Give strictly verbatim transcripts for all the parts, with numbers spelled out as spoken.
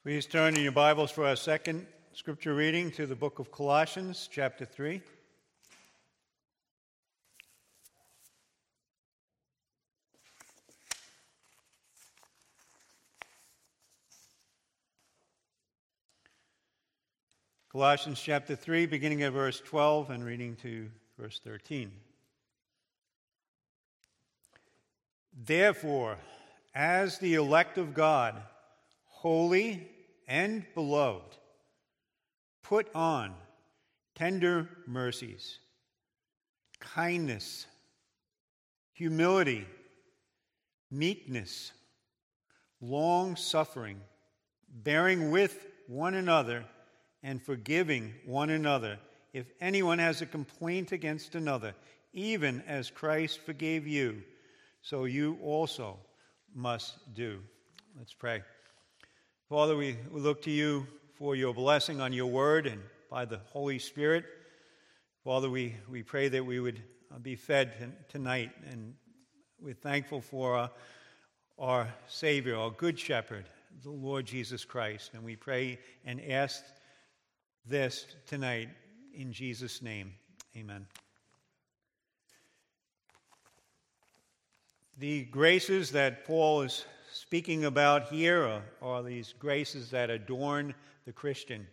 Please turn in your Bibles for our second scripture reading to the book of Colossians, chapter three. Colossians chapter three, beginning at verse twelve and reading to verse thirteen. Therefore, as the elect of God, holy and beloved, put on tender mercies, kindness, humility, meekness, long-suffering, bearing with one another and forgiving one another if anyone has a complaint against another, even as Christ forgave you, so you also must do. Let's pray. Father, we, we look to you for your blessing on your word and by the Holy Spirit. Father, we, we pray that we would be fed t- tonight, and we're thankful for uh, our Savior, our Good Shepherd, the Lord Jesus Christ. And we pray and ask this tonight in Jesus' name. Amen. The graces that Paul is speaking about here are, are these graces that adorn the Christian.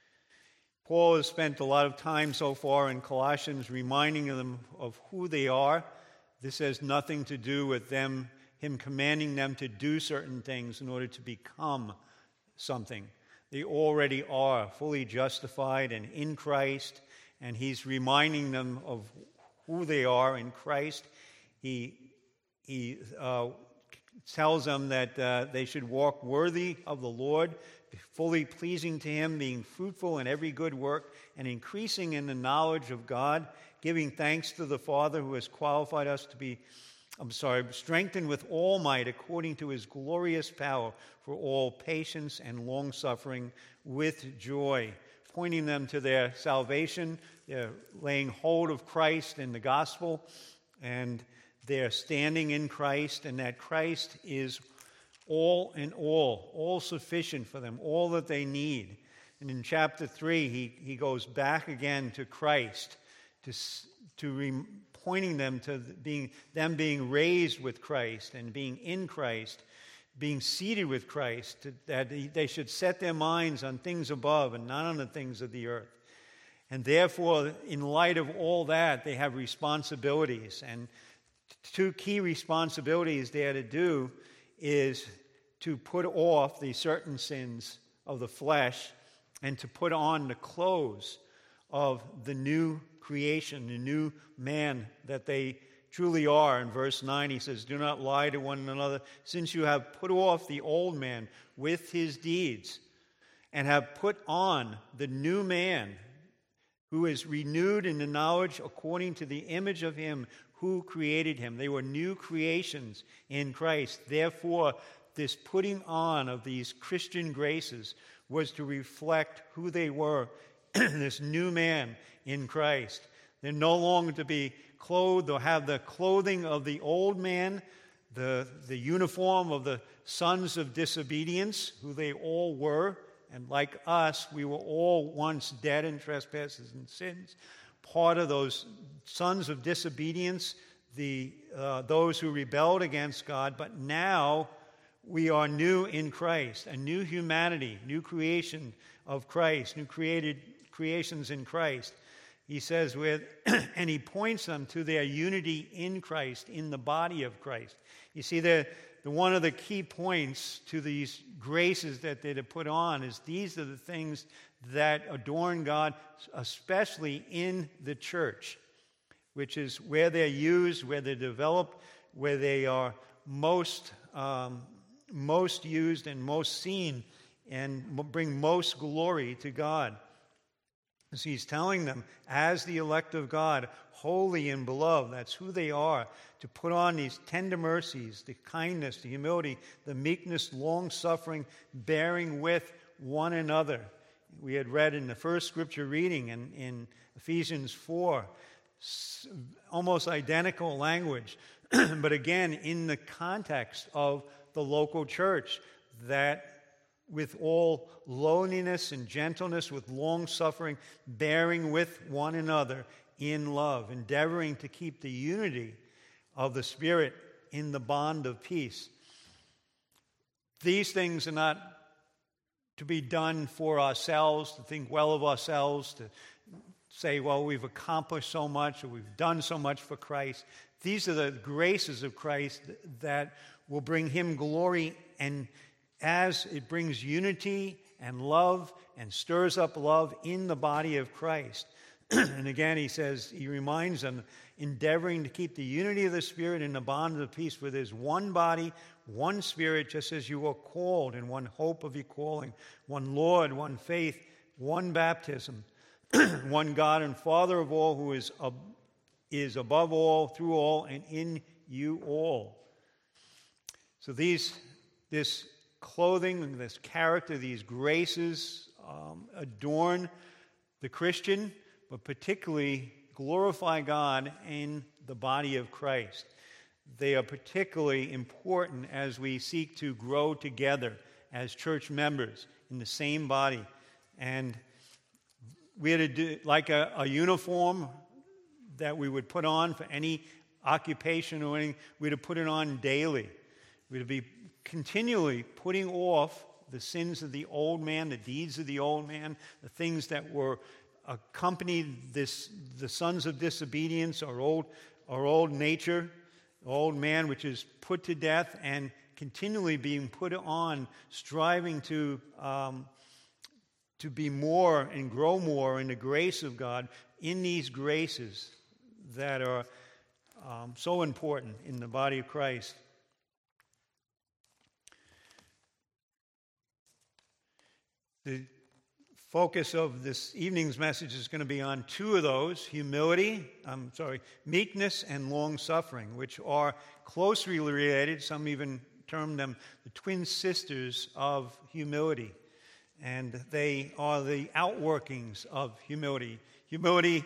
Paul has spent a lot of time so far in Colossians reminding them of who they are. This has nothing to do with them, him commanding them to do certain things in order to become something. They already are fully justified and in Christ, and he's reminding them of who they are in Christ. He, he uh, tells them that uh, they should walk worthy of the Lord, fully pleasing to him, being fruitful in every good work, and increasing in the knowledge of God, giving thanks to the Father who has qualified us to be, I'm sorry, strengthened with all might according to his glorious power for all patience and long-suffering with joy, pointing them to their salvation. They're laying hold of Christ and the gospel, and they're standing in Christ, and that Christ is all in all, all sufficient for them, all that they need. And in chapter three, he, he goes back again to Christ, to, to re, pointing them to being them being raised with Christ and being in Christ, being seated with Christ, to, that they should set their minds on things above and not on the things of the earth. And therefore, in light of all that, they have responsibilities. And two key responsibilities they are to do is to put off the certain sins of the flesh and to put on the clothes of the new creation, the new man that they truly are. In verse nine, he says, "Do not lie to one another, since you have put off the old man with his deeds and have put on the new man, who is renewed in the knowledge according to the image of him who created him." They were new creations in Christ. Therefore, this putting on of these Christian graces was to reflect who they were, this new man in Christ. They're no longer to be clothed or have the clothing of the old man, the, the uniform of the sons of disobedience, who they all were. And like us, we were all once dead in trespasses and sins. Part of those sons of disobedience, the uh, those who rebelled against God, but now we are new in Christ, a new humanity, new creation of Christ, new created creations in Christ. He says, with, and he points them to their unity in Christ, in the body of Christ. You see, the, the one of the key points to these graces that they're to put on is these are the things that adorn God, especially in the church, which is where they're used, where they're developed, where they are most um, most used and most seen and bring most glory to God. So he's telling them, as the elect of God, holy and beloved, that's who they are, to put on these tender mercies, the kindness, the humility, the meekness, long-suffering, bearing with one another. We had read in the first scripture reading in, in Ephesians four, almost identical language, but again in the context of the local church, that with all lowliness and gentleness, with long suffering, bearing with one another in love, endeavoring to keep the unity of the Spirit in the bond of peace. These things are not to be done for ourselves, to think well of ourselves, to say, well, we've accomplished so much or we've done so much for Christ. These are the graces of Christ that will bring him glory, and as it brings unity and love and stirs up love in the body of Christ. And again, he says, he reminds them, endeavoring to keep the unity of the Spirit in the bond of peace, where there's one body, one Spirit, just as you are called, in one hope of your calling, one Lord, one faith, one baptism, one God and Father of all, who is, ab- is above all, through all, and in you all. So these, this clothing, this character, these graces um, adorn the Christian, but particularly glorify God in the body of Christ. They are particularly important as we seek to grow together as church members in the same body. And we had to do like a, a uniform that we would put on for any occupation or anything. We had to put it on daily. We had to be continually putting off the sins of the old man, the deeds of the old man, the things that were accompanied this, the sons of disobedience, our old, our old nature, old man, which is put to death, and continually being put on, striving to um, to be more and grow more in the grace of God, in these graces that are um, so important in the body of Christ. The focus of this evening's message is going to be on two of those, humility, I'm sorry, meekness and long-suffering, which are closely related. Some even term them the twin sisters of humility. And they are the outworkings of humility. Humility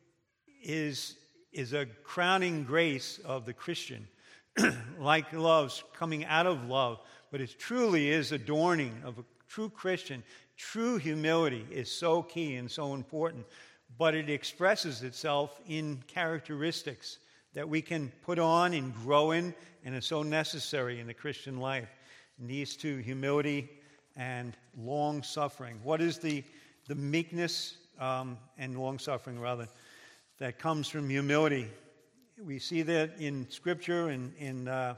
is, is a crowning grace of the Christian, like love's coming out of love, but it truly is adorning of a true Christian. True humility is so key and so important, but it expresses itself in characteristics that we can put on and grow in, and is so necessary in the Christian life. And these two, humility and long-suffering. What is the, the meekness um, and long-suffering, rather, that comes from humility? We see that in Scripture and in, uh,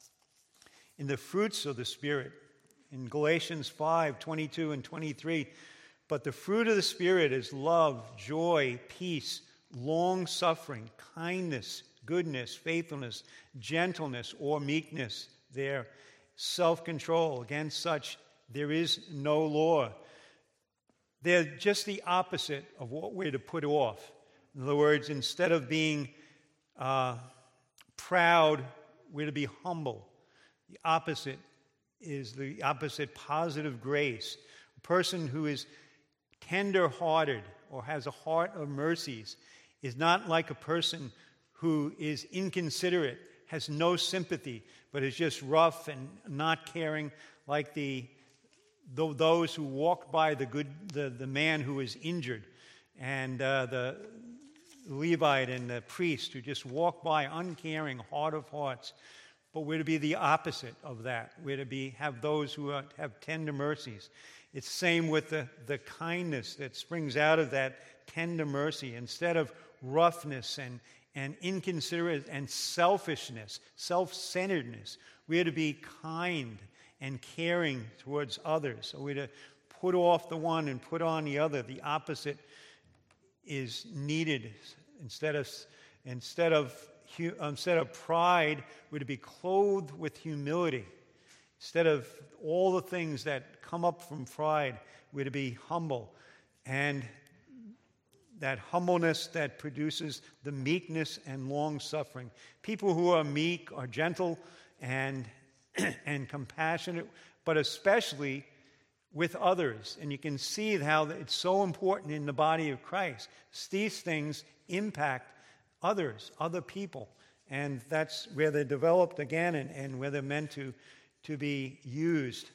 in the fruits of the Spirit. In Galatians five, twenty-two and twenty-three, but the fruit of the Spirit is love, joy, peace, long-suffering, kindness, goodness, faithfulness, gentleness, or meekness there, self-control. Against such there is no law. They're just the opposite of what we're to put off. In other words, instead of being uh, proud, we're to be humble. The opposite is the opposite, positive grace. A person who is tender-hearted or has a heart of mercies is not like a person who is inconsiderate, has no sympathy, but is just rough and not caring, like the those who walk by the good the, the man who is injured, and uh, the Levite and the priest who just walk by uncaring, hard of hearts. But we're to be the opposite of that. We're to be have those who are, have tender mercies. It's the same with the, the kindness that springs out of that tender mercy. Instead of roughness and, and inconsiderate and selfishness, self-centeredness, we're to be kind and caring towards others. So we're to put off the one and put on the other. The opposite is needed. Instead of instead of Instead of pride, we're to be clothed with humility. Instead of all the things that come up from pride, we're to be humble. And that humbleness that produces the meekness and long-suffering. People who are meek are gentle and, and compassionate, but especially with others. And you can see how it's so important in the body of Christ. These things impact others, other people. And that's where they're developed again and, and where they're meant to, to be used.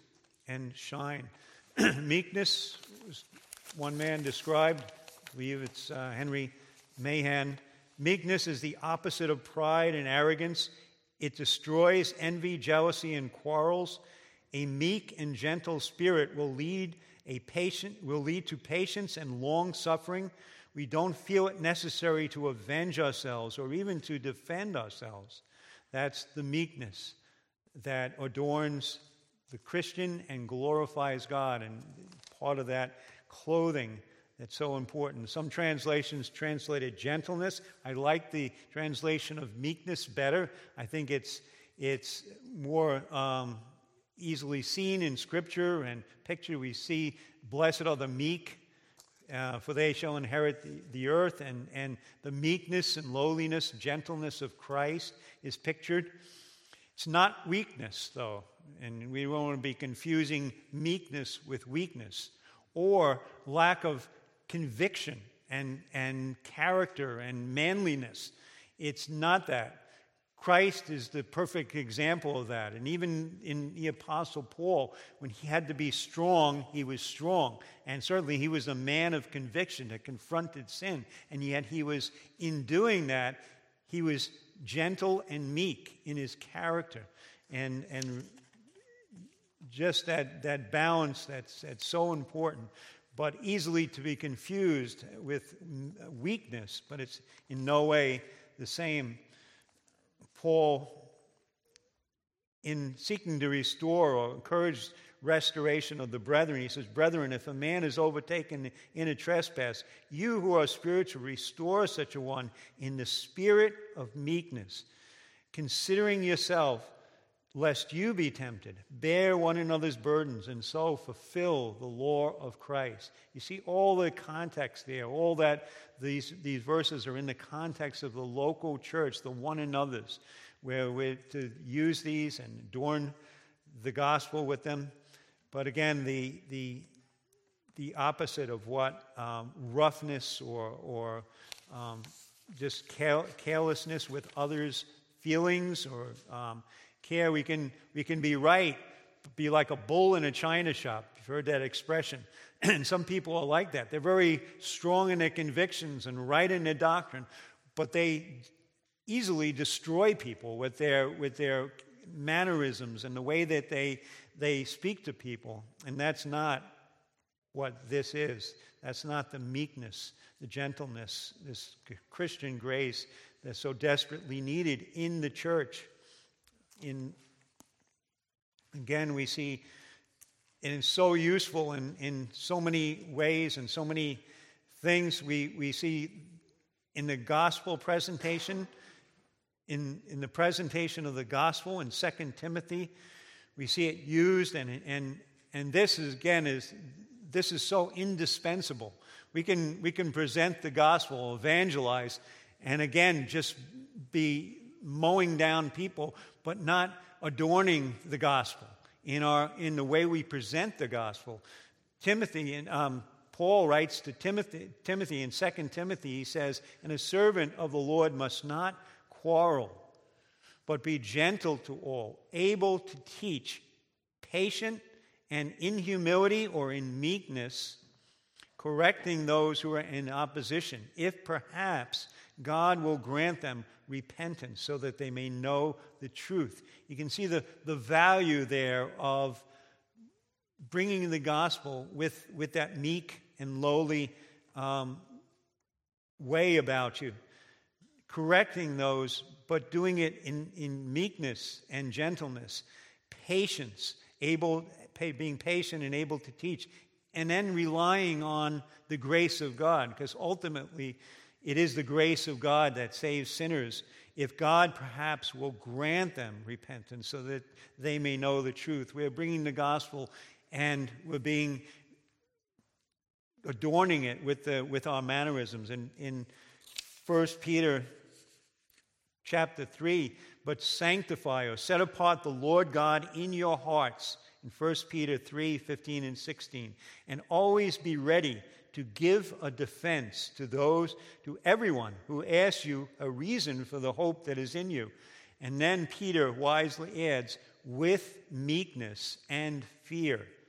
and shine. Meekness, was one man described, I believe it's uh, Henry Mahan. Meekness is the opposite of pride and arrogance. It destroys envy, jealousy, and quarrels. A meek and gentle spirit will lead a patient will lead to patience and long suffering. We don't feel it necessary to avenge ourselves or even to defend ourselves. That's the meekness that adorns the Christian and glorifies God, and part of that clothing that's so important. Some translations translated gentleness. I like the translation of meekness better. I think it's it's more um, easily seen in Scripture and picture. We see, blessed are the meek, uh, for they shall inherit the, the earth, and, and the meekness and lowliness, gentleness of Christ is pictured. It's not weakness, though, and we don't want to be confusing meekness with weakness or lack of conviction and, and character and manliness. It's not that. Christ is the perfect example of that. And even in the Apostle Paul, when he had to be strong, he was strong. And certainly he was a man of conviction that confronted sin. And yet he was, in doing that, he was gentle and meek in his character. And and just that, that balance that's, that's so important, but easily to be confused with weakness, but it's in no way the same. Paul, in seeking to restore or encourage restoration of the brethren, he says, "Brethren, if a man is overtaken in a trespass, you who are spiritual, restore such a one in the spirit of meekness, considering yourself, lest you be tempted. Bear one another's burdens, and so fulfill the law of Christ." You see all the context there, all that these, these verses are in the context of the local church, the one another's, where we're to use these and adorn the gospel with them. But again, the the the opposite of what um, roughness or, or um, just care, carelessness with others' feelings or um, care. We can we can be right, be like a bull in a china shop. You've heard that expression. And some people are like that. They're very strong in their convictions and right in their doctrine, but they easily destroy people with their with their mannerisms and the way that they they speak to people. And that's not what this is. That's not the meekness, the gentleness, this Christian grace that's so desperately needed in the church. In again, we see it is so useful in, in so many ways and so many things. We we see in the gospel presentation, in, in the presentation of the gospel in Second Timothy, we see it used, and and and this is again is this is so indispensable. We can we can present the gospel, evangelize, and again just be mowing down people, but not adorning the gospel in our in the way we present the gospel. Timothy and um, Paul writes to Timothy, Timothy in Second Timothy. He says, "And a servant of the Lord must not quarrel, but be gentle to all, able to teach, patient, and in humility or in meekness, correcting those who are in opposition, if perhaps God will grant them repentance so that they may know the truth." You can see the, the value there of bringing the gospel with, with that meek and lowly um, way about you, correcting those, but doing it in, in meekness and gentleness, patience, able, being patient and able to teach, and then relying on the grace of God, because ultimately it is the grace of God that saves sinners. If God perhaps will grant them repentance so that they may know the truth. We're bringing the gospel and we're being adorning it with the with our mannerisms. In in First Peter chapter three, "But sanctify or set apart the Lord God in your hearts," in First Peter three, fifteen and sixteen, "and always be ready to give a defense to those, to everyone who asks you a reason for the hope that is in you." And then Peter wisely adds, "with meekness and fear."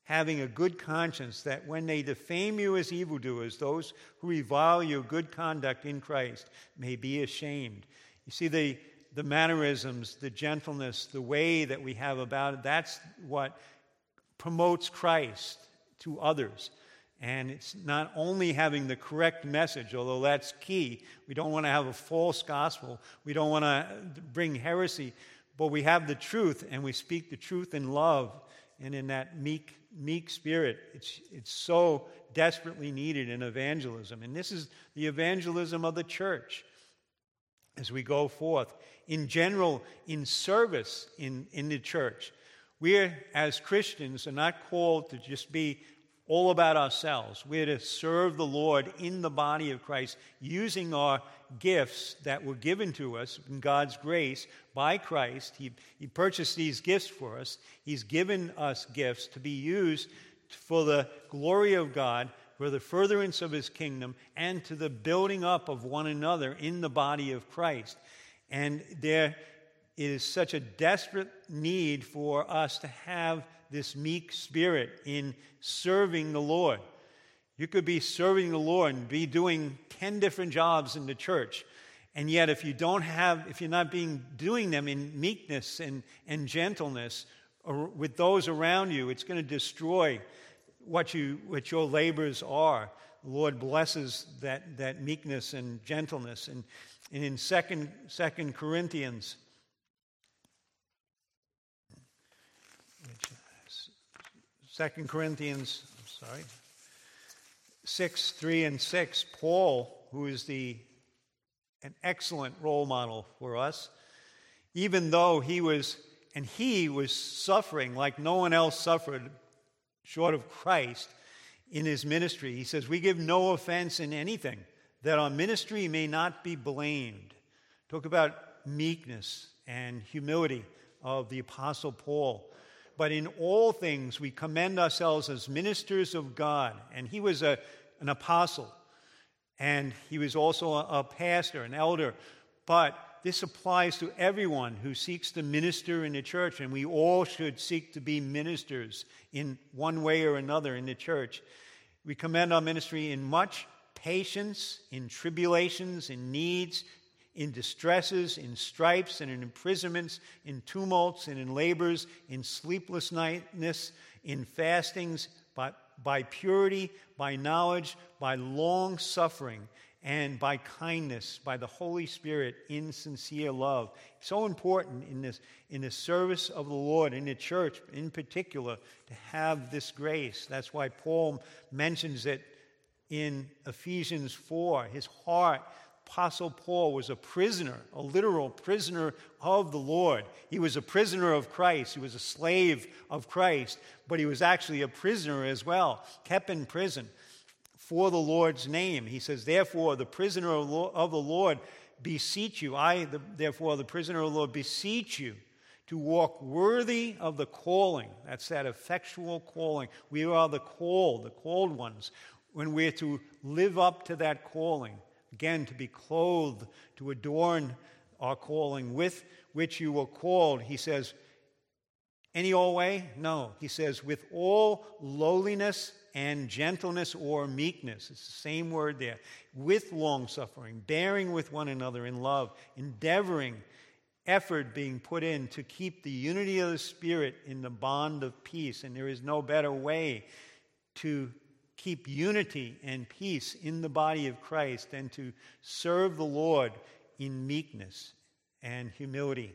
having a good conscience, that when they defame you as evildoers, those who revile your good conduct in Christ may be ashamed. You see, the, the mannerisms, the gentleness, the way that we have about it, that's what promotes Christ to others. And it's not only having the correct message, although that's key. We don't want to have a false gospel. We don't want to bring heresy. But we have the truth, and we speak the truth in love and in that meek, meek spirit. It's, it's so desperately needed in evangelism. And this is the evangelism of the church as we go forth. In general, in service in, in the church, we as Christians are not called to just be all about ourselves. We're to serve the Lord in the body of Christ, using our gifts that were given to us in God's grace by Christ. He, he purchased these gifts for us. He's given us gifts to be used for the glory of God, for the furtherance of His kingdom, and to the building up of one another in the body of Christ. And there is such a desperate need for us to have this meek spirit in serving the Lord. You could be serving the Lord and be doing ten different jobs in the church, and yet if you don't have, if you're not being doing them in meekness and, and gentleness or with those around you, it's going to destroy what you what your labors are. The Lord blesses that, that meekness and gentleness. And, and in second, second Corinthians, Second Corinthians, I'm sorry, six, three, and six, Paul, who is the an excellent role model for us, even though he was, and he was suffering like no one else suffered short of Christ in his ministry. He says, we give no offense in anything, that our ministry may not be blamed. Talk about meekness and humility of the Apostle Paul. But in all things we commend ourselves as ministers of God. And he was a, an apostle. And he was also a, a pastor, an elder. But this applies to everyone who seeks to minister in the church. And we all should seek to be ministers in one way or another in the church. We commend our ministry in much patience, in tribulations, in needs, in distresses, in stripes, and in imprisonments, in tumults, and in labors, in sleepless nightness, in fastings, by, by purity, by knowledge, by long suffering, and by kindness, by the Holy Spirit, in sincere love. So important in this, in the service of the Lord, in the church in particular, to have this grace. That's why Paul mentions it in Ephesians four. His heart, Apostle Paul, was a prisoner, a literal prisoner of the Lord. He was a prisoner of Christ. He was a slave of Christ, but he was actually a prisoner as well, kept in prison for the Lord's name. He says, therefore, the prisoner of the Lord beseech you, I, the, therefore, the prisoner of the Lord, beseech you to walk worthy of the calling. That's that effectual calling. We are the called, the called ones, when we're to live up to that calling. Again, to be clothed, to adorn our calling with which you were called. He says, any old way? No. He says, with all lowliness and gentleness or meekness. It's the same word there. With long-suffering, bearing with one another in love, endeavoring, effort being put in to keep the unity of the Spirit in the bond of peace. And there is no better way to keep unity and peace in the body of Christ and to serve the Lord in meekness and humility.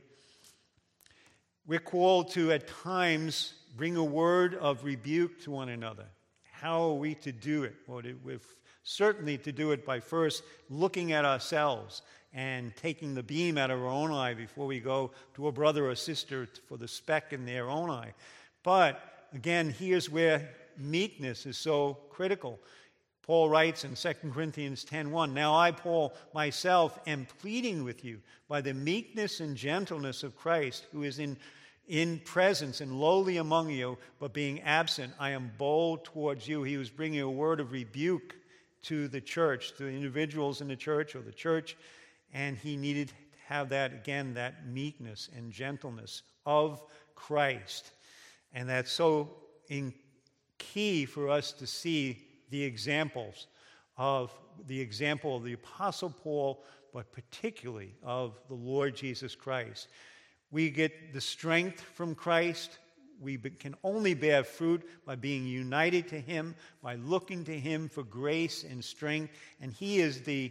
We're called to, at times, bring a word of rebuke to one another. How are we to do it? Well, we're certainly to do it by first looking at ourselves and taking the beam out of our own eye before we go to a brother or sister for the speck in their own eye. But, again, here's where meekness is so critical. Paul writes in Second Corinthians ten one, now I, Paul, myself, am pleading with you by the meekness and gentleness of Christ, who is in, in presence and lowly among you, but being absent, I am bold towards you. He was bringing a word of rebuke to the church, to the individuals in the church or the church, and he needed to have that, again, that meekness and gentleness of Christ. And that's so in key for us to see the examples of the example of the Apostle Paul, but particularly of the Lord Jesus Christ. We get the strength from Christ. We can only bear fruit by being united to Him, by looking to Him for grace and strength. And He is the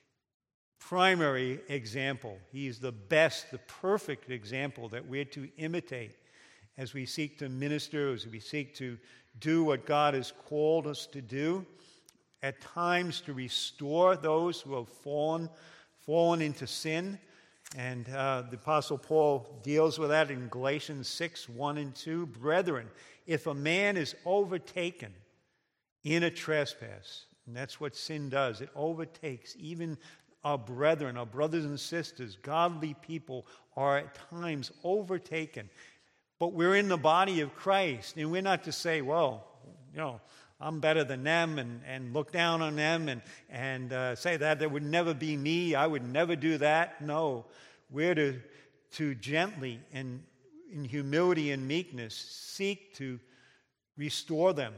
primary example. He is the best, the perfect example that we're to imitate as we seek to minister, as we seek to do what God has called us to do, at times to restore those who have fallen, fallen into sin. And uh, the Apostle Paul deals with that in Galatians six, one and two. Brethren, if a man is overtaken in a trespass, and that's what sin does, it overtakes even our brethren, our brothers and sisters, godly people are at times overtaken. But we're in the body of Christ, and we're not to say, well, you know, I'm better than them, and, and look down on them and, and uh, say that that would never be me. I would never do that. No, we're to, to gently and in humility and meekness seek to restore them.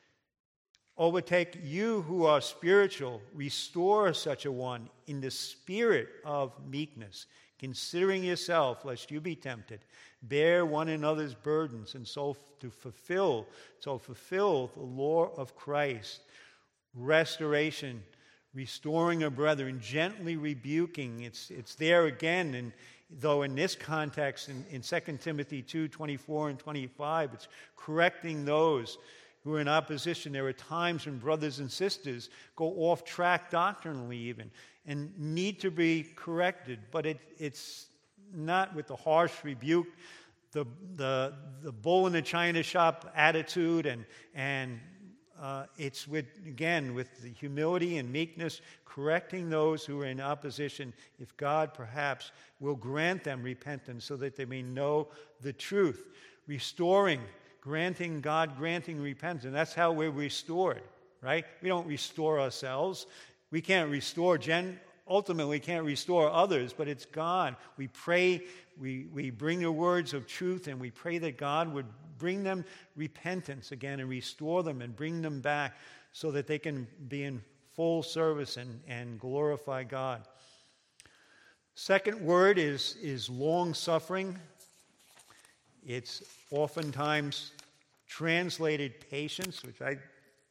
Overtake you who are spiritual, restore such a one in the spirit of meekness, considering yourself, lest you be tempted. Bear one another's burdens, and so to fulfill, so fulfill the law of Christ. Restoration, restoring a brethren, gently rebuking. It's it's there again, and though in this context, in, in Second Timothy two, twenty-four and twenty-five, it's correcting those who are in opposition. There are times when brothers and sisters go off track doctrinally even, and need to be corrected, but it, it's not with the harsh rebuke, the the the bull in the china shop attitude, and and uh, it's with again with the humility and meekness, correcting those who are in opposition, if God perhaps will grant them repentance so that they may know the truth. Restoring, granting God granting repentance, and that's how we're restored, right? We don't restore ourselves. We can't restore gen. Ultimately can't restore others, but it's God. We pray, we, we bring the words of truth, and we pray that God would bring them repentance again and restore them and bring them back so that they can be in full service and, and glorify God. Second word is, is long-suffering. It's oftentimes translated patience, which I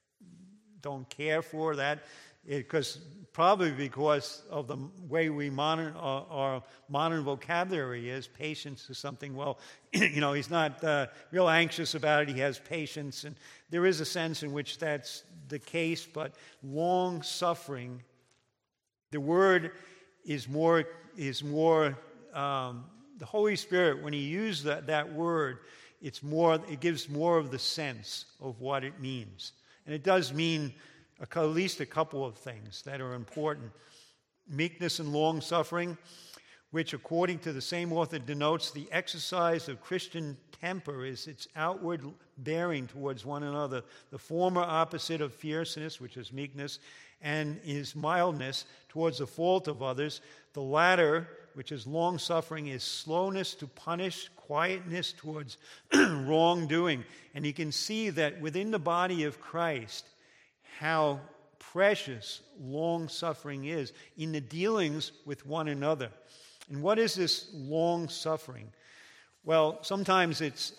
don't care for that. Because probably because of the way we modern our, our modern vocabulary is, patience is something. Well, you know, he's not uh, real anxious about it. He has patience, and there is a sense in which that's the case. But long suffering, the word is more is more. Um, the Holy Spirit, when He used that that word, it's more. It gives more of the sense of what it means, and it does mean at least a couple of things that are important. Meekness and long-suffering, which according to the same author denotes the exercise of Christian temper, is its outward bearing towards one another. The former opposite of fierceness, which is meekness, and is mildness towards the fault of others. The latter, which is long-suffering, is slowness to punish, quietness towards wrongdoing. And you can see that within the body of Christ, how precious long-suffering is in the dealings with one another. And what is this long-suffering? Well, sometimes it's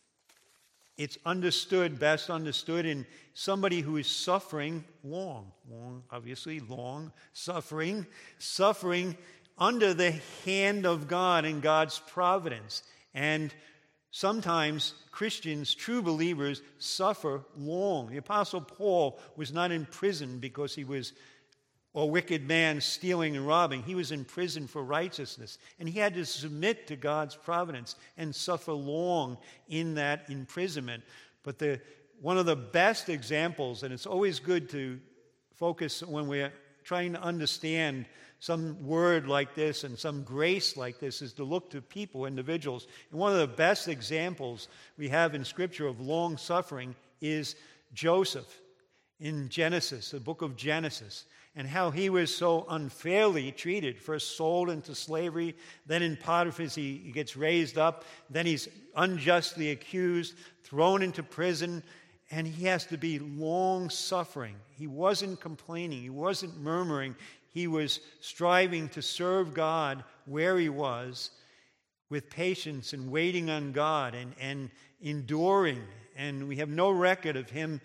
it's understood, best understood in somebody who is suffering long, long, obviously long, suffering, suffering under the hand of God and God's providence. And sometimes Christians, true believers, suffer long. The Apostle Paul was not in prison because he was a wicked man stealing and robbing. He was in prison for righteousness. And he had to submit to God's providence and suffer long in that imprisonment. But the one of the best examples, and it's always good to focus when we're trying to understand some word like this and some grace like this, is to look to people, individuals. And one of the best examples we have in Scripture of long suffering is Joseph in Genesis, the book of Genesis, and how he was so unfairly treated, first sold into slavery, then in Potiphar's he, he gets raised up, then he's unjustly accused, thrown into prison, And he has to be long-suffering. He wasn't complaining. He wasn't murmuring. He was striving to serve God where he was with patience and waiting on God and, and enduring. And we have no record of him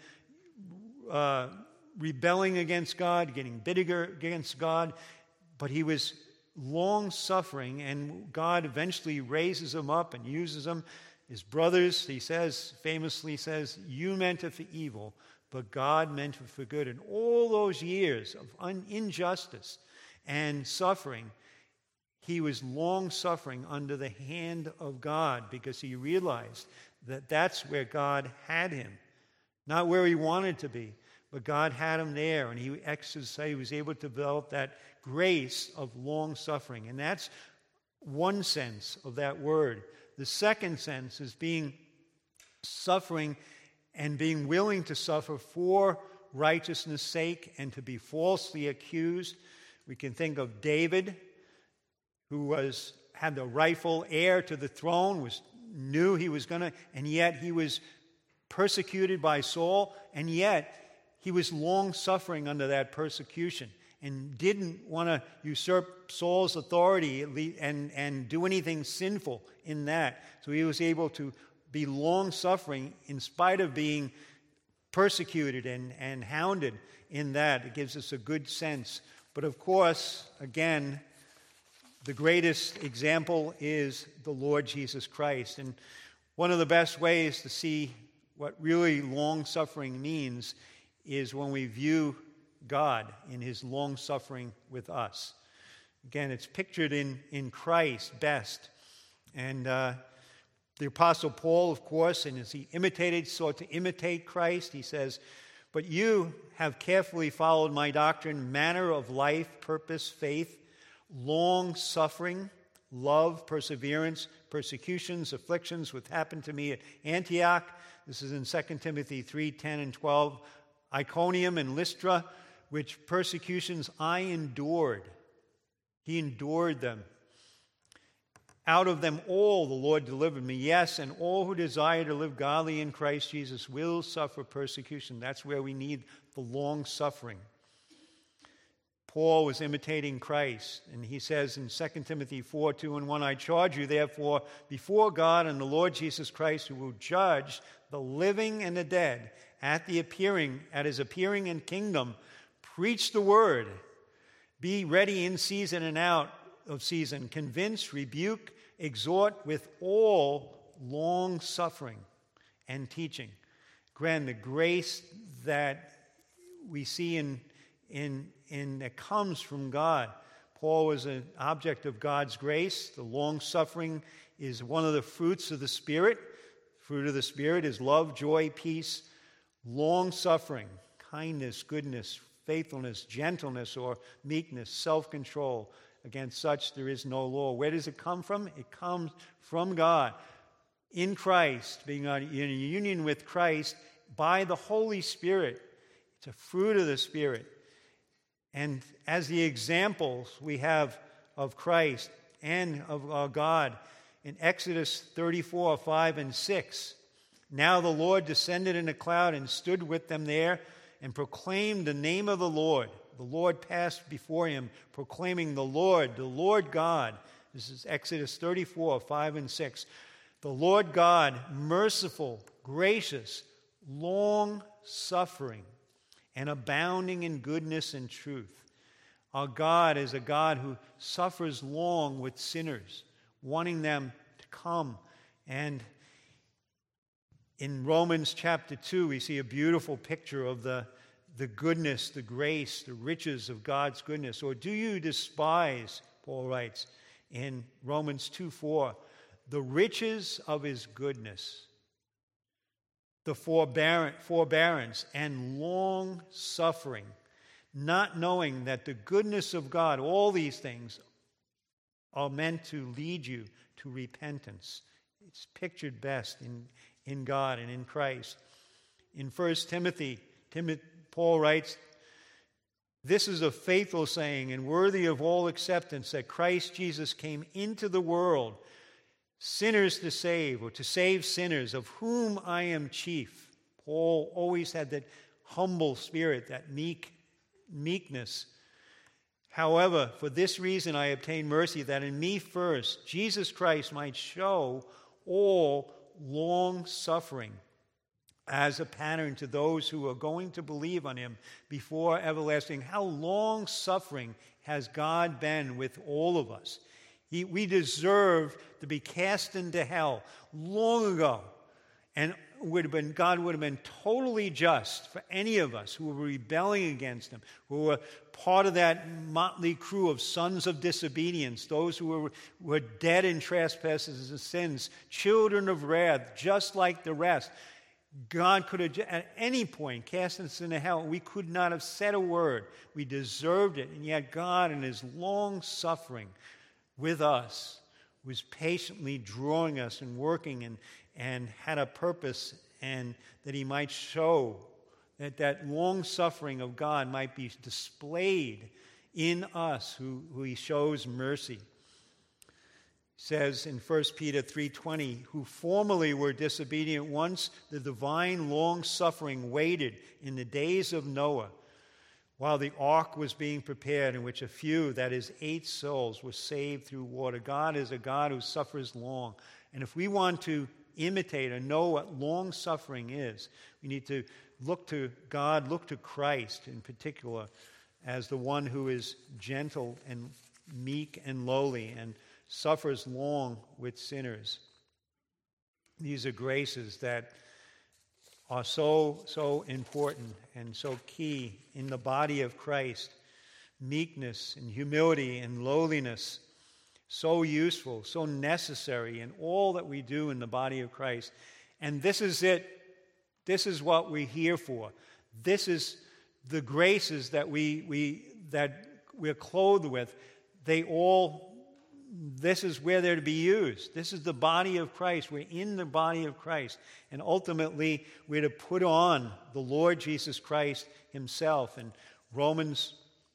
uh, rebelling against God, getting bitter against God. But he was long-suffering, and God eventually raises him up and uses him. His brothers, he says, famously says, you meant it for evil, but God meant it for good. And all those years of un- injustice and suffering, he was long-suffering under the hand of God because he realized that that's where God had him. Not where he wanted to be, but God had him there, and he exercised, he was able to develop that grace of long-suffering. And that's one sense of that word. The second sense is being suffering and being willing to suffer for righteousness' sake and to be falsely accused. We can think of David, who was had the rightful heir to the throne, was knew he was going to, and yet he was persecuted by Saul, and yet he was long-suffering under that persecution and didn't want to usurp Saul's authority and, and do anything sinful in that. So he was able to be long-suffering in spite of being persecuted and, and hounded in that. It gives us a good sense. But of course, again, the greatest example is the Lord Jesus Christ. And one of the best ways to see what really long-suffering means is when we view God in his long-suffering with us. Again, it's pictured in, in Christ best. And uh, the Apostle Paul, of course, and as he imitated, sought to imitate Christ, he says, but you have carefully followed my doctrine, manner of life, purpose, faith, long-suffering, love, perseverance, persecutions, afflictions, which happened to me at Antioch. This is in Second Timothy three, ten and twelve. Iconium and Lystra, which persecutions I endured. He endured them. Out of them all the Lord delivered me. Yes, and all who desire to live godly in Christ Jesus will suffer persecution. That's where we need the long suffering. Paul was imitating Christ, and he says in Second Timothy four, two and one, I charge you therefore before God and the Lord Jesus Christ, who will judge the living and the dead at the appearing, at his appearing in kingdom, preach the word. Be ready in season and out of season. Convince, rebuke, exhort with all long suffering and teaching. Grant the grace that we see in, in, in that comes from God. Paul was an object of God's grace. The long suffering is one of the fruits of the Spirit. Fruit of the Spirit is love, joy, peace, long suffering, kindness, goodness, faithfulness, gentleness, or meekness, self-control. Against such there is no law. Where does it come from? It comes from God. In Christ, being in union with Christ by the Holy Spirit. It's a fruit of the Spirit. And as the examples we have of Christ and of our God, in Exodus thirty-four, five and six, now the Lord descended in a cloud and stood with them there and proclaimed the name of the Lord. The Lord passed before him, proclaiming the Lord, the Lord God. This is Exodus thirty-four, five and six. The Lord God, merciful, gracious, long-suffering, and abounding in goodness and truth. Our God is a God who suffers long with sinners, wanting them to come. And in Romans chapter two, we see a beautiful picture of the the goodness, the grace, the riches of God's goodness. Or do you despise, Paul writes in Romans two four, the riches of his goodness, the forbearance and long suffering, not knowing that the goodness of God, all these things, are meant to lead you to repentance. It's pictured best in, in God and in Christ. In First Timothy, Timothy Paul writes, this is a faithful saying and worthy of all acceptance that Christ Jesus came into the world, sinners to save, or to save sinners, of whom I am chief. Paul always had that humble spirit, that meek meekness. However, for this reason I obtained mercy, that in me first Jesus Christ might show all long suffering as a pattern to those who are going to believe on him before everlasting. How long suffering has God been with all of us? He, we deserve to be cast into hell long ago. And would have been, God would have been totally just for any of us who were rebelling against him, who were part of that motley crew of sons of disobedience, those who were, were dead in trespasses and sins, children of wrath, just like the rest. God could have at any point cast us into hell. We could not have said a word. We deserved it. And yet God, in his long suffering with us, was patiently drawing us and working and, and had a purpose, and that he might show that that long suffering of God might be displayed in us who, who he shows mercy. Says in First Peter three twenty, who formerly were disobedient once the divine long-suffering waited in the days of Noah, while the ark was being prepared, in which a few, that is, eight souls, were saved through water. God is a God who suffers long. And if we want to imitate or know what long-suffering is, we need to look to God, look to Christ in particular, as the one who is gentle and meek and lowly and suffers long with sinners. These are graces that are so, so important and so key in the body of Christ. Meekness and humility and lowliness, so useful, so necessary in all that we do in the body of Christ. And this is it. This is what we're here for. This is the graces that we, we that we're clothed with. They all This is where they're to be used. This is the body of Christ. We're in the body of Christ. And ultimately, we're to put on the Lord Jesus Christ himself. In Romans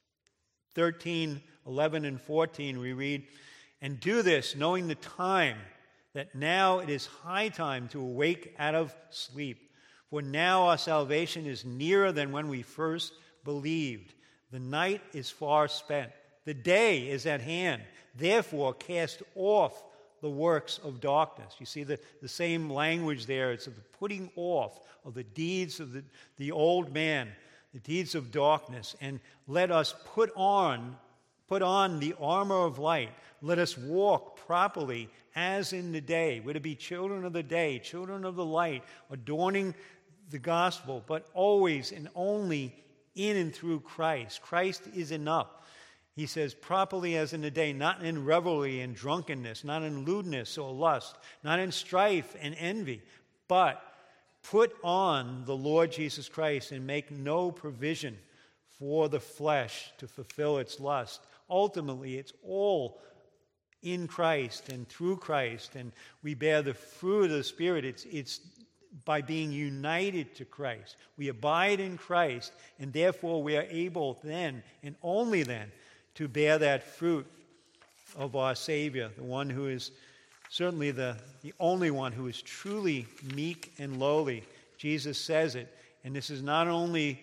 thirteen, eleven, and fourteen, we read, and do this, knowing the time, that now it is high time to awake out of sleep. For now our salvation is nearer than when we first believed. The night is far spent. The day is at hand. Therefore, cast off the works of darkness. You see the, the same language there. It's of the putting off of the deeds of the, the old man, the deeds of darkness, and let us put on, put on the armor of light. Let us walk properly as in the day. We're to be children of the day, children of the light, adorning the gospel, but always and only in and through Christ. Christ is enough. He says, properly as in the day, not in revelry and drunkenness, not in lewdness or lust, not in strife and envy, but put on the Lord Jesus Christ and make no provision for the flesh to fulfill its lust. Ultimately, it's all in Christ and through Christ, and we bear the fruit of the Spirit. It's, it's by being united to Christ. We abide in Christ, and therefore we are able then, and only then, to bear that fruit of our Savior, the one who is certainly the, the only one who is truly meek and lowly. Jesus says it, and this is not only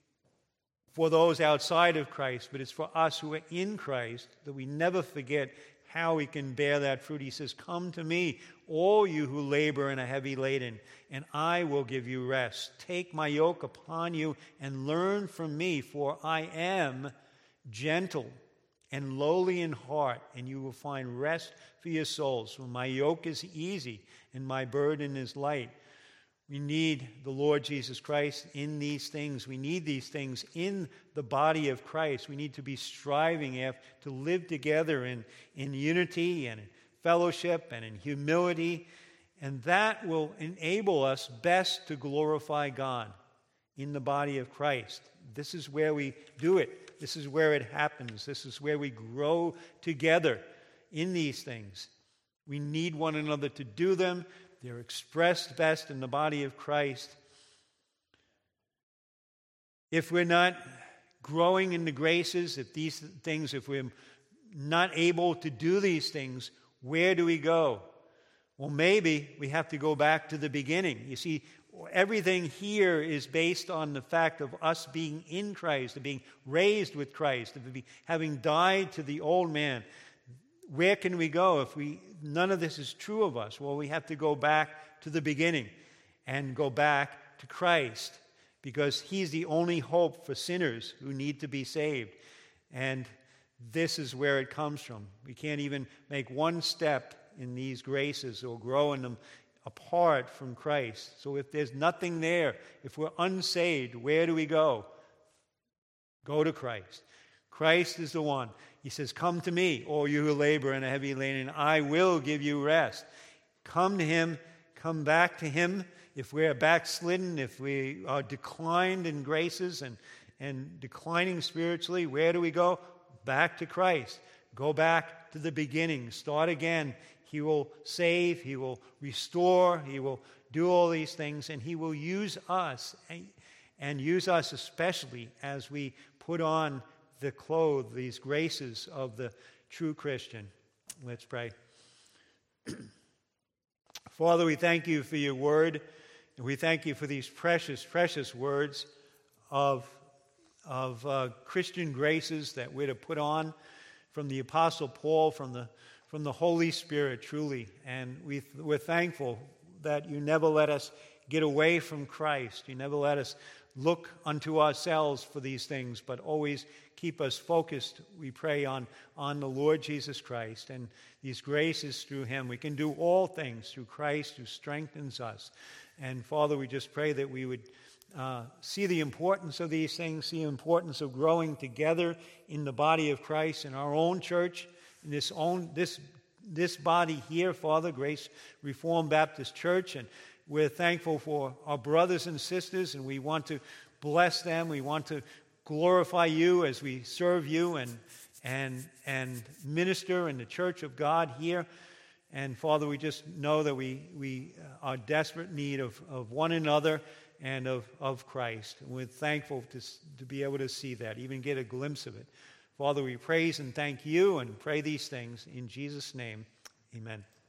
for those outside of Christ, but it's for us who are in Christ, that we never forget how we can bear that fruit. He says, come to me, all you who labor and are heavy laden, and I will give you rest. Take my yoke upon you and learn from me, for I am gentle and lowly in heart, and you will find rest for your souls. For my yoke is easy and my burden is light. We need the Lord Jesus Christ in these things. We need these things in the body of Christ. We need to be striving after to live together in, in unity and in fellowship and in humility, and that will enable us best to glorify God in the body of Christ. This is where we do it. This is where it happens. This is where we grow together in these things. We need one another to do them. They're expressed best in the body of Christ. If we're not growing in the graces, if these things, if we're not able to do these things, where do we go? Well, maybe we have to go back to the beginning. You see, everything here is based on the fact of us being in Christ, of being raised with Christ, of be, having died to the old man. Where can we go if we none of this is true of us? Well, we have to go back to the beginning and go back to Christ, because he's the only hope for sinners who need to be saved. And this is where it comes from. We can't even make one step in these graces or grow in them apart from Christ. So if there's nothing there, if we're unsaved, where do we go? Go to Christ. Christ is the one. He says, come to me, all you who labor and are heavy laden, and I will give you rest. Come to him, come back to him. If we're backslidden, if we are declined in graces and, and declining spiritually, where do we go? Back to Christ. Go back to the beginning. Start again. He will save. He will restore. He will do all these things. And he will use us, and, and use us especially as we put on the clothes, these graces of the true Christian. Let's pray. Father, we thank you for your word. And we thank you for these precious, precious words of, of uh, Christian graces that we're to put on from the Apostle Paul, from the, from the Holy Spirit, truly. And we, we're thankful that you never let us get away from Christ. You never let us look unto ourselves for these things, but always keep us focused, we pray, on, on the Lord Jesus Christ and these graces through him. We can do all things through Christ who strengthens us. And Father, we just pray that we would uh, see the importance of these things, see the importance of growing together in the body of Christ, in our own church, in this own this this body here, Father, Grace Reformed Baptist Church. And we're thankful for our brothers and sisters, and we want to bless them. We want to glorify you as we serve you and and and minister in the church of God here. And Father, we just know that we, we are desperate need of, of one another and of, of Christ. And we're thankful to, to be able to see that, even get a glimpse of it. Father, we praise and thank you and pray these things in Jesus' name. Amen.